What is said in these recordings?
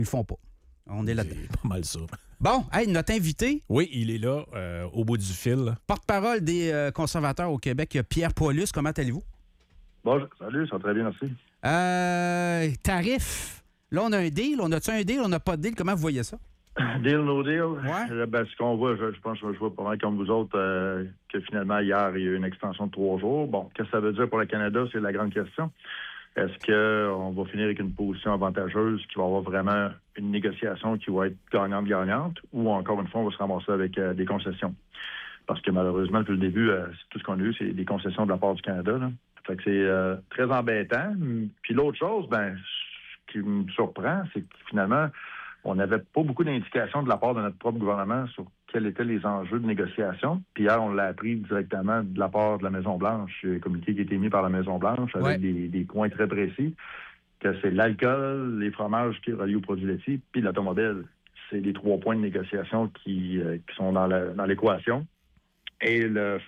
Ils font pas. On est là-dedans. C'est pas mal ça. Bon, hey, notre invité, Oui, il est là, au bout du fil. porte-parole des conservateurs au Québec, Pierre Paulus. Comment allez-vous? Bon, salut, ça va très bien, merci. Tarif. Là, on a un deal. On a-tu un deal? On n'a pas de deal. Comment vous voyez ça? Deal, no deal. Ouais. Ben, ce qu'on voit, je pense que je vois pas mal comme vous autres, que finalement, hier, il y a eu une extension de 3 jours. Bon, qu'est-ce que ça veut dire pour le Canada? C'est la grande question. Est-ce qu'on va finir avec une position avantageuse qui va avoir vraiment une négociation qui va être gagnante-gagnante ou encore une fois, on va se ramasser avec des concessions? Parce que malheureusement, depuis le début, tout ce qu'on a eu, c'est des concessions de la part du Canada. Là. Fait que c'est très embêtant. Puis l'autre chose, ben, ce qui me surprend, c'est que finalement, on n'avait pas beaucoup d'indications de la part de notre propre gouvernement sur quels étaient les enjeux de négociation. Puis hier, on l'a appris directement de la part de la Maison-Blanche, le communiqué qui a été émis par la Maison-Blanche avec des points très précis, que c'est l'alcool, les fromages qui relient aux produits laitiers, puis l'automobile. C'est les 3 points de négociation qui sont dans l'équation. Et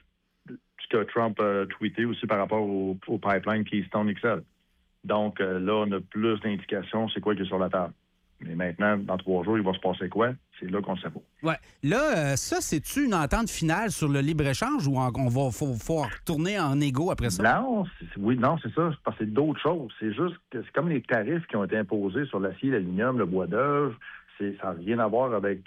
ce que Trump a tweeté aussi par rapport au pipeline Keystone XL. Donc là, on a plus d'indications, c'est quoi qui est sur la table. Mais maintenant, dans 3 jours, il va se passer quoi? C'est là qu'on ne sait pas. Ouais. Là, ça, c'est-tu une entente finale sur le libre-échange ou faut retourner en égo après ça? Non, c'est ça. Parce que c'est d'autres choses. C'est juste que c'est comme les tarifs qui ont été imposés sur l'acier, l'aluminium, le bois d'œuvre. Ça n'a rien à voir avec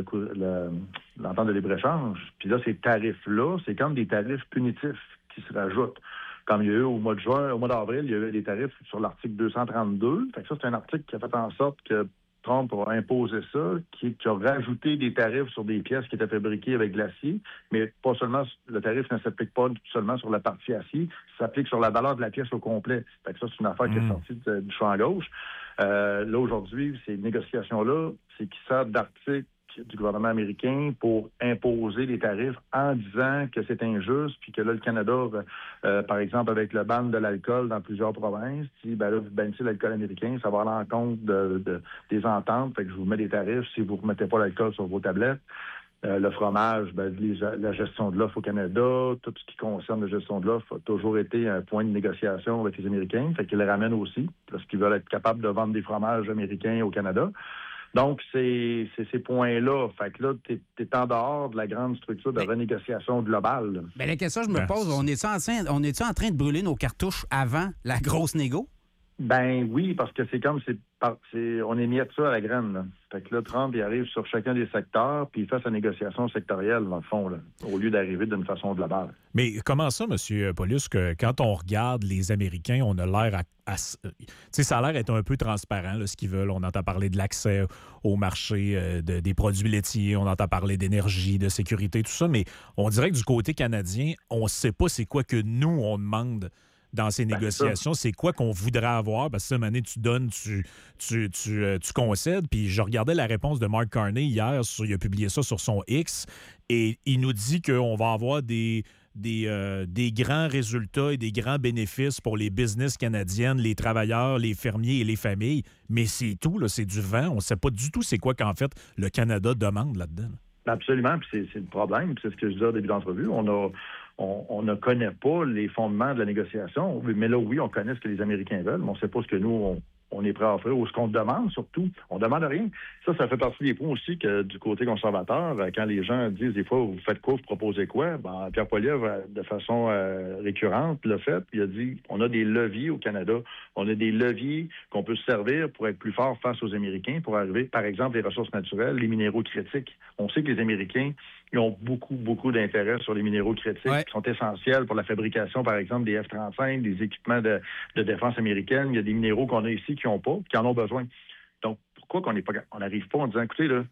l'entente de libre-échange. Puis là, ces tarifs-là, c'est comme des tarifs punitifs qui se rajoutent. Comme il y a eu au mois d'avril, il y a eu des tarifs sur l'article 232. Fait que ça, c'est un article qui a fait en sorte que Trump a imposé ça, qui a rajouté des tarifs sur des pièces qui étaient fabriquées avec de l'acier, mais pas seulement, le tarif ne s'applique pas seulement sur la partie acier, ça s'applique sur la valeur de la pièce au complet. Fait que ça, c'est une affaire qui est sortie du champ gauche. Là, aujourd'hui, ces négociations-là, c'est qui sortent d'articles du gouvernement américain pour imposer les tarifs en disant que c'est injuste, puis que là, le Canada, par exemple, avec le ban de l'alcool dans plusieurs provinces, dit, ben là, vous bannissez l'alcool américain, ça va à l'encontre des ententes, fait que je vous mets des tarifs si vous ne remettez pas l'alcool sur vos tablettes. Le fromage, ben, la gestion de l'offre au Canada, tout ce qui concerne la gestion de l'offre a toujours été un point de négociation avec les Américains, fait qu'ils le ramènent aussi, parce qu'ils veulent être capables de vendre des fromages américains au Canada. Donc, c'est ces points-là. Fait que là, t'es en dehors de la grande structure de renégociation globale. Ben, la question que je me pose, on est-tu en train de brûler nos cartouches avant la grosse négo? Ben oui, parce que c'est comme on est mis de ça à la graine. Là. Fait que là, Trump, il arrive sur chacun des secteurs, puis il fait sa négociation sectorielle, dans le fond, là, au lieu d'arriver d'une façon globale. Mais comment ça, M. Paulus, que quand on regarde les Américains, on a l'air tu sais, ça a l'air d'être un peu transparent, là, ce qu'ils veulent. On entend parler de l'accès au marché des produits laitiers, on entend parler d'énergie, de sécurité, tout ça, mais on dirait que du côté canadien, on ne sait pas c'est quoi que nous, on demande dans ces négociations, c'est quoi qu'on voudrait avoir? Parce que cette année, tu donnes, tu concèdes. Puis je regardais la réponse de Mark Carney hier, il a publié ça sur son X, et il nous dit qu'on va avoir des grands résultats et des grands bénéfices pour les business canadiennes, les travailleurs, les fermiers et les familles. Mais c'est tout, là, c'est du vent. On ne sait pas du tout c'est quoi qu'en fait le Canada demande là-dedans. Absolument, puis c'est le problème. Puis c'est ce que je disais au début de l'entrevue. On ne connaît pas les fondements de la négociation. Mais là, oui, on connaît ce que les Américains veulent, mais on ne sait pas ce que nous, on est prêt à offrir ou ce qu'on demande, surtout. On ne demande rien. Ça fait partie des points aussi que du côté conservateur, quand les gens disent des fois, vous faites quoi, vous proposez quoi? Ben, Pierre Poilievre, de façon récurrente, l'a fait. Il a dit, on a des leviers au Canada. On a des leviers qu'on peut se servir pour être plus fort face aux Américains, pour arriver, par exemple, les ressources naturelles, les minéraux critiques. On sait que les Américains, ils ont beaucoup, beaucoup d'intérêt sur les minéraux critiques qui sont essentiels pour la fabrication, par exemple, des F-35, des équipements de défense américaine. Il y a des minéraux qu'on a ici qui n'ont pas, qui en ont besoin. Donc, pourquoi on n'arrive pas en disant, écoutez, là,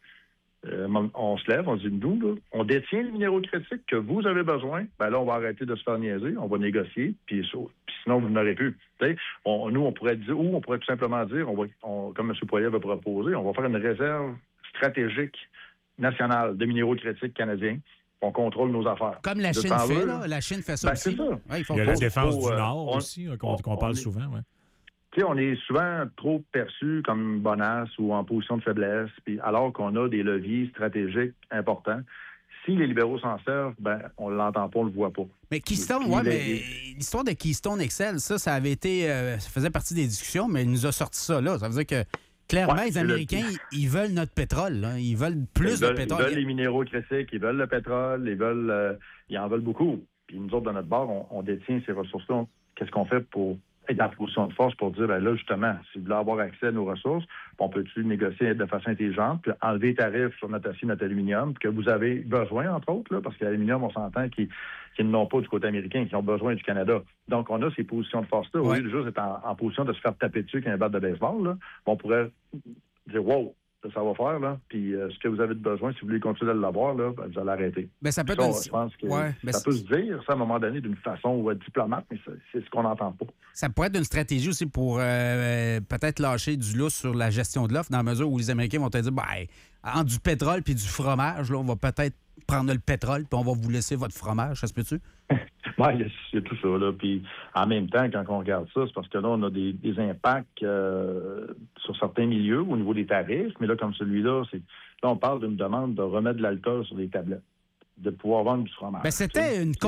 on se lève, on dit, nous, là, on détient les minéraux critiques que vous avez besoin, ben là, on va arrêter de se faire niaiser, on va négocier, puis sinon, vous n'aurez plus. Nous, on pourrait dire, ou on pourrait tout simplement dire, comme M. Poilievre a proposé, on va faire une réserve stratégique nationale de minéraux critiques canadiens. On contrôle nos affaires. Comme la Chine fait, là. La Chine fait ça aussi. C'est ça. Ouais, il y a la défense du Nord aussi, qu'on parle souvent. Ouais. Tu sais, on est souvent trop perçu comme bonasse ou en position de faiblesse, puis alors qu'on a des leviers stratégiques importants. Si les libéraux s'en servent, ben on l'entend pas, on le voit pas. Mais Keystone, mais l'histoire de Keystone XL, ça avait été, ça faisait partie des discussions, mais il nous a sorti ça là. Ça veut dire que Clairement, les Américains, ils veulent notre pétrole. Là. Ils veulent plus de pétrole. Ils veulent les minéraux critiques, ils veulent le pétrole, ils en veulent beaucoup. Puis nous autres, de notre bord, on détient ces ressources-là. Qu'est-ce qu'on fait pour être en position de force pour dire, ben là, justement, si vous voulez avoir accès à nos ressources, on peut-tu négocier de façon intelligente, puis enlever les tarifs sur notre acier, notre aluminium, que vous avez besoin, entre autres, là, parce que l'aluminium, on s'entend qu'ils ne l'ont pas du côté américain, qu'ils ont besoin du Canada. Donc, on a ces positions de force-là. Au lieu de juste être en position de se faire taper dessus avec un bat de baseball, là, on pourrait dire, wow, ça va faire, là. Puis ce que vous avez de besoin, si vous voulez continuer de l'avoir, là, ben, vous allez arrêter. Ben, ça peut être je pense que ça peut se dire, ça, à un moment donné, d'une façon diplomate, mais c'est ce qu'on n'entend pas. Ça pourrait être une stratégie aussi pour peut-être lâcher du lousse sur la gestion de l'offre, dans la mesure où les Américains vont te dire, ben, entre du pétrole puis du fromage, là, on va peut-être prendre le pétrole puis on va vous laisser votre fromage. Ça se peut-tu? Oui, il y a tout ça. Là. Puis en même temps, quand on regarde ça, c'est parce que là, on a des impacts sur certains milieux au niveau des tarifs. Mais là, comme celui-là, là, on parle d'une demande de remettre de l'alcool sur des tablettes, de pouvoir vendre du fromage. Bien, c'était une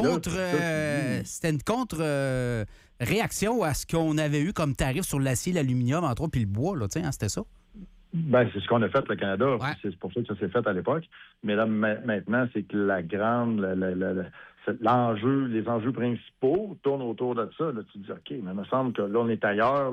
contre-réaction à ce qu'on avait eu comme tarif sur l'acier, l'aluminium, entre autres, puis le bois, là, c'était ça? Ben, c'est ce qu'on a fait, le Canada. Ouais. C'est pour ça que ça s'est fait à l'époque. Mais là, maintenant, c'est que les enjeux principaux tournent autour de ça. Là, tu te dis, OK, mais il me semble que là, on est ailleurs. Là,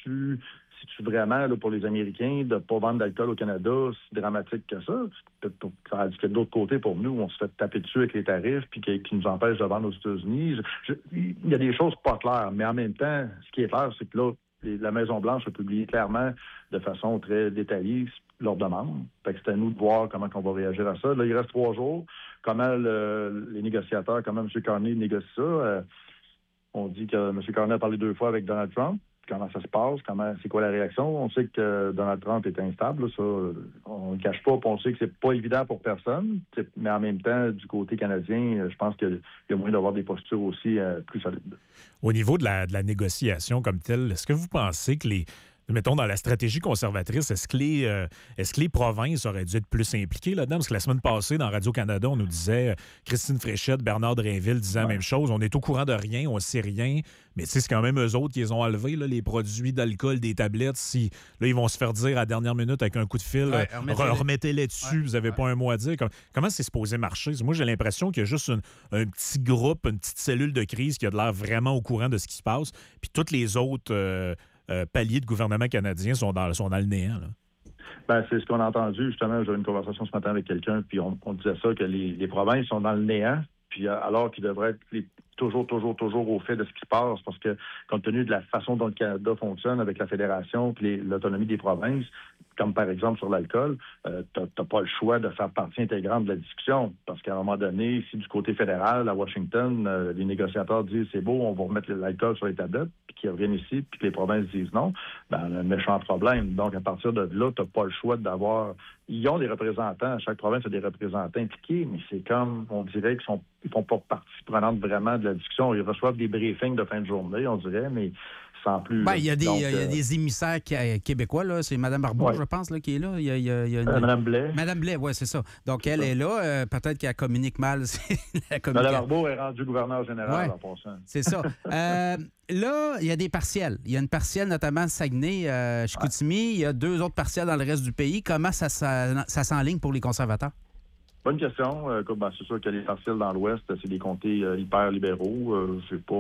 c'est-tu vraiment, là, pour les Américains, de ne pas vendre d'alcool au Canada, si dramatique que ça? Tandis que de l'autre côté, pour nous, on se fait taper dessus avec les tarifs puis qui nous empêchent de vendre aux États-Unis. Il y a des choses pas claires. Mais en même temps, ce qui est clair, c'est que là, la Maison-Blanche a publié clairement, de façon très détaillée, leur demande. Fait que c'est à nous de voir comment on va réagir à ça. Là, il reste 3 jours. Comment les négociateurs, comment M. Carney négocie ça? On dit que M. Carney a parlé 2 fois avec Donald Trump. Comment ça se passe? C'est quoi la réaction? On sait que Donald Trump est instable. Là, ça, on ne le cache pas. On sait que c'est pas évident pour personne. Mais en même temps, du côté canadien, je pense qu'il y a moyen d'avoir des postures aussi plus solides. Au niveau de la négociation comme telle, est-ce que vous pensez que mettons, dans la stratégie conservatrice, est-ce que les provinces auraient dû être plus impliquées là-dedans? Parce que la semaine passée, dans Radio-Canada, on nous disait, Christine Fréchette, Bernard Drainville disaient la même chose. On est au courant de rien, on ne sait rien. Mais c'est quand même eux autres qui les ont enlevés, là, les produits d'alcool, des tablettes. Là, ils vont se faire dire à la dernière minute avec un coup de fil, remettez-les dessus, vous n'avez pas un mot à dire. Comment c'est supposé marcher? Moi, j'ai l'impression qu'il y a juste un petit groupe, une petite cellule de crise qui a de l'air vraiment au courant de ce qui se passe. Puis toutes les autres... paliers de gouvernement canadien sont dans le néant. Là. Ben, c'est ce qu'on a entendu. Justement, j'ai eu une conversation ce matin avec quelqu'un, puis on disait ça, que les provinces sont dans le néant, puis alors qu'ils devraient être toujours au fait de ce qui se passe, parce que compte tenu de la façon dont le Canada fonctionne avec la fédération puis l'autonomie des provinces, comme par exemple sur l'alcool, t'as pas le choix de faire partie intégrante de la discussion, parce qu'à un moment donné, si du côté fédéral, à Washington, les négociateurs disent c'est beau, on va remettre l'alcool sur les tablettes, puis qu'ils reviennent ici, puis que les provinces disent non, ben un méchant problème. Donc, à partir de là, t'as pas le choix d'avoir... Ils ont des représentants, chaque province a des représentants impliqués, mais c'est comme, on dirait qu'ils font pas partie prenante vraiment de la discussion. Ils reçoivent des briefings de fin de journée, on dirait, mais sans plus... Ben, il y a des émissaires québécois, là. C'est Mme Barbeau, je pense, là, qui est là. Il y a Mme Blais. Mme Blais, oui, c'est ça. Donc, elle est là. Peut-être qu'elle communique mal. Mme Barbeau est rendue gouverneur général en passant. C'est ça. Là, il y a des partiels. Il y a une partielle, notamment Saguenay, Chicoutimi. Il y a 2 autres partiels dans le reste du pays. Comment ça s'enligne pour les conservateurs? Bonne question. C'est sûr que les partiels dans l'Ouest, c'est des comtés hyper libéraux.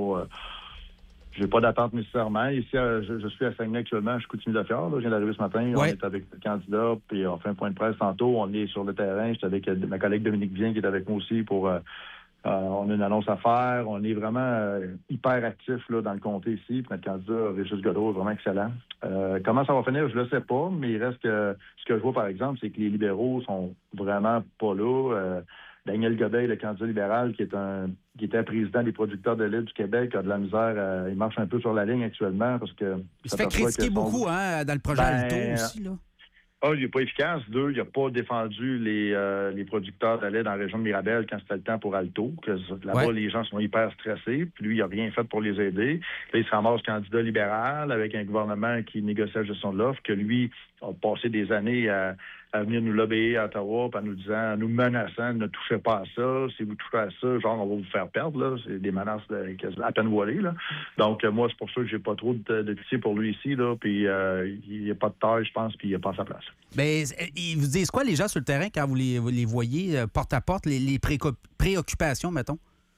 J'ai pas d'attente nécessairement. Ici, je suis à Saguenay actuellement, je suis Chicoutimi-Lafière. Je viens d'arriver ce matin. On est avec le candidat, puis on fait un point de presse tantôt. On est sur le terrain. J'étais avec ma collègue Dominique Vien qui est avec moi aussi pour... on a une annonce à faire. On est vraiment hyper actifs là, dans le comté ici. Puis notre candidat, Régis Godreau, est vraiment excellent. Comment ça va finir, je ne le sais pas, mais il reste que ce que je vois, par exemple, c'est que les libéraux sont vraiment pas là. Daniel Godet, le candidat libéral, qui était président des producteurs de lait du Québec, a de la misère. Il marche un peu sur la ligne actuellement parce que... Il se fait critiquer beaucoup dans le projet Alto aussi, là. Un, il n'est pas efficace. 2, il n'a pas défendu les producteurs de lait dans la région de Mirabel quand c'était le temps pour Alto. Là-bas, les gens sont hyper stressés. Puis lui, il n'a rien fait pour les aider. Là, il se ramasse candidat libéral avec un gouvernement qui négocie la gestion de l'offre, que lui a passé des années à venir nous lobbyer à Ottawa, puis en nous menaçant, ne touchez pas à ça. Si vous touchez à ça, genre, on va vous faire perdre. Là. C'est des menaces à peine voilées. Là. Donc, moi, c'est pour ça que j'ai pas trop de pitié pour lui ici. Là, puis, il n'y a pas de taille, je pense, puis il n'est pas à sa place. Bien, ils vous disent quoi, les gens sur le terrain, quand vous les voyez porte à porte, les préoccupations, mettons?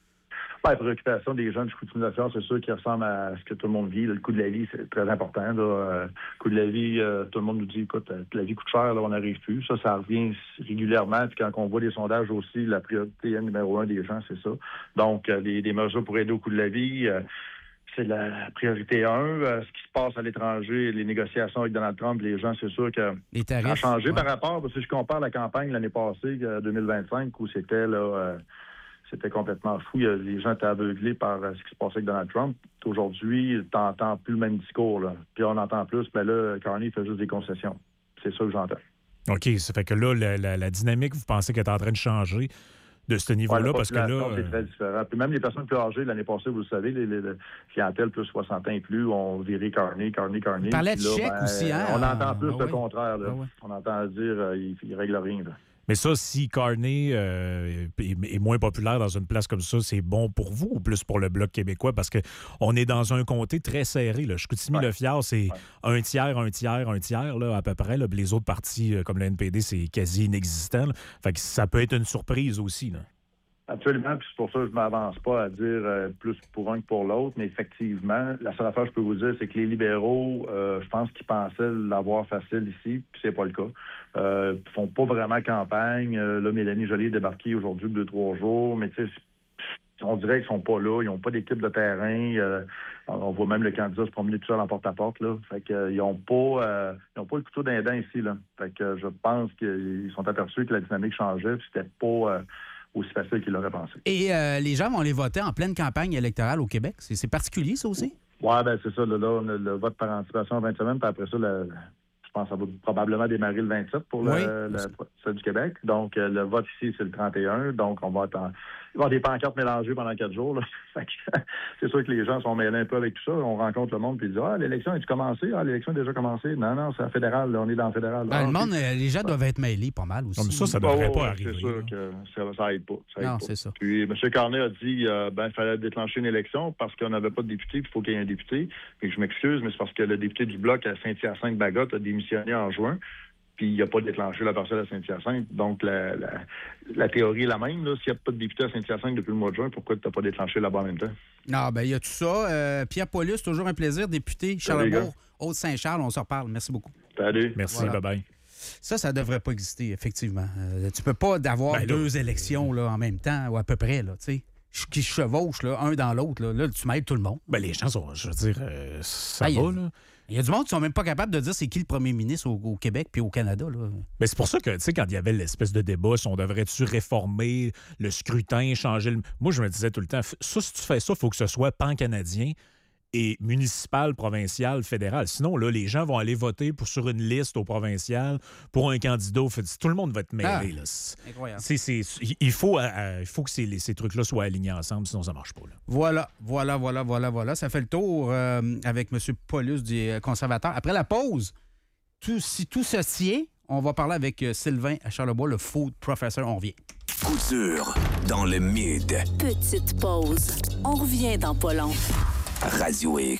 La préoccupation des gens du coût de civilisation, c'est sûr qu'il ressemble à ce que tout le monde vit. Le coût de la vie, c'est très important. Le coût de la vie, tout le monde nous dit, écoute, la vie coûte cher, là, on n'arrive plus. Ça revient régulièrement. Puis quand on voit des sondages aussi, la priorité numéro 1 des gens, c'est ça. Donc, des mesures pour aider au coût de la vie, c'est la priorité 1. Ce qui se passe à l'étranger, les négociations avec Donald Trump, les gens, c'est sûr que ça a changé par rapport, parce que si je compare la campagne l'année passée, 2025, où c'était là... C'était complètement fou. Les gens étaient aveuglés par ce qui se passait avec Donald Trump. Aujourd'hui, tu n'entends plus le même discours. Là. Puis on entend plus, mais là, Carney fait juste des concessions. C'est ça que j'entends. OK, ça fait que là, la dynamique, vous pensez qu'elle est en train de changer de ce niveau-là? Parce que là... c'est très différent. Puis même les personnes plus âgées, l'année passée, vous le savez, les clientèles plus 60 ans et plus ont viré Carney. On parlait de chèque aussi, hein? On entend plus le contraire. Là. On entend dire il ne règle rien. Là. Mais ça, si Carney est moins populaire dans une place comme ça, c'est bon pour vous ou plus pour le Bloc québécois? Parce qu'on est dans un comté très serré. Là. Chicoutimi-Le-Fjord, c'est un tiers, là, à peu près. Là. Les autres partis, comme le NPD, c'est quasi inexistant. Là. Fait que ça peut être une surprise aussi. Là. Absolument, puis c'est pour ça que je ne m'avance pas à dire plus pour un que pour l'autre, mais effectivement, la seule affaire que je peux vous dire, c'est que les libéraux, je pense qu'ils pensaient l'avoir facile ici, puis c'est pas le cas. Ils font pas vraiment campagne. Là, Mélanie Joly est débarquée aujourd'hui de 2-3 jours, mais tu sais, on dirait qu'ils sont pas là, ils n'ont pas d'équipe de terrain. On voit même le candidat se promener tout seul en porte-à-porte, là. Fait que ils ont pas le couteau dans les dents ici, là. Fait que je pense qu'ils sont aperçus que la dynamique changeait, puis c'était pas aussi facile qu'ils l'auraient pensé. Et les gens vont aller voter en pleine campagne électorale au Québec. C'est particulier, ça aussi? Oui, bien, c'est ça. Là, on a le vote par anticipation en 20 semaines, puis après ça, je pense que ça va probablement démarrer le 27 pour celle du Québec. Donc, le vote ici, c'est le 31. Donc, il va y avoir des pancartes mélangées pendant 4 jours. Là. C'est sûr que les gens sont mêlés un peu avec tout ça. On rencontre le monde et ils disent « Ah, l'élection a-tu commencé? Ah, l'élection a déjà commencé. » Non, c'est en fédéral. Là, on est dans le fédéral. Le monde, les gens doivent être mêlés pas mal aussi. Comme ça ne devrait pas arriver. C'est sûr que ça aide pas. C'est ça. Puis, M. Carney a dit il fallait déclencher une élection parce qu'on n'avait pas de député, puis il faut qu'il y ait un député. Puis je m'excuse, mais c'est parce que le député du Bloc à Saint-Hyacinthe-Bagotte a démissionné en juin. Puis il n'a pas déclenché la parcelle à Saint-Hyacinthe. Donc, la théorie est la même. S'il n'y a pas de député à Saint-Hyacinthe depuis le mois de juin, pourquoi tu n'as pas déclenché là-bas en même temps? Non, bien, il y a tout ça. Pierre Paulus, toujours un plaisir. Député Charlebourg, Haute-Saint-Charles, on se reparle. Merci beaucoup. Salut. Merci, voilà. bye-bye. Ça ne devrait pas exister, effectivement. Tu peux pas avoir deux élections là, en même temps, ou à peu près, là, tu sais. Qui se chevauchent, là, un dans l'autre. Là, tu m'aides tout le monde. Ben, les gens sont, je veux dire, ça va, là. Il y a du monde qui sont même pas capables de dire c'est qui le premier ministre au Québec puis au Canada. Là. Mais c'est pour ça que, tu sais, quand il y avait l'espèce de débat, si on devrait-tu réformer le scrutin, changer le... Moi, je me disais tout le temps, ça, si tu fais ça, il faut que ce soit pan-canadien et municipal, provincial, fédéral. Sinon, là, les gens vont aller voter sur une liste au provincial pour un candidat. Tout le monde va être mêlé. Là. Incroyable. Il faut que ces trucs-là soient alignés ensemble, sinon ça ne marche pas. Là. Voilà. Ça fait le tour avec M. Paulus du conservateur. Après la pause, si tout se tient, on va parler avec Sylvain à Charlebois, le food professor. On revient. Coup dur dans le mid. Petite pause. On revient dans pas long. Radio X.